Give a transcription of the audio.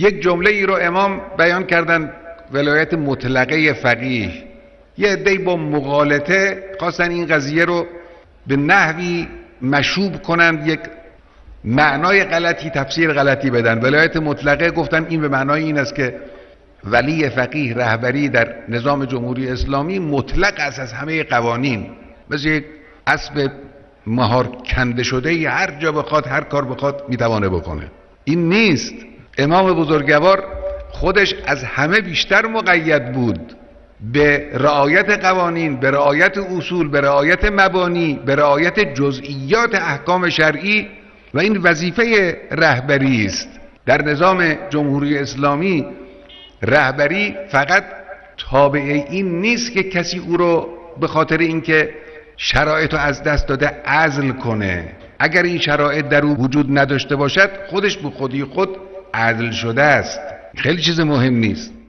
یک جمله ای رو امام بیان کردن، ولایت مطلقه فقیه. یه عده‌ای با مغالطه خواستن این قضیه رو به نحوی مشوب کنند، یک معنای غلطی، تفسیر غلطی بدن. ولایت مطلقه گفتن این به معنای این است که ولی فقیه، رهبری در نظام جمهوری اسلامی مطلق است از همه قوانین، مثل یک اسب مهار کنده شده، هر جا بخواد هر کار بخواد میتوانه بکنه. این نیست. امام بزرگوار خودش از همه بیشتر مقید بود به رعایت قوانین، به رعایت اصول، به رعایت مبانی، به رعایت جزئیات احکام شرعی، و این وظیفه رهبری است. در نظام جمهوری اسلامی رهبری فقط تابع این نیست که کسی او رو به خاطر اینکه شرایط رو از دست داده عزل کنه. اگر این شرایط در او وجود نداشته باشد، خودش به خودی خود عزل شده است. خیلی چیز مهم نیست.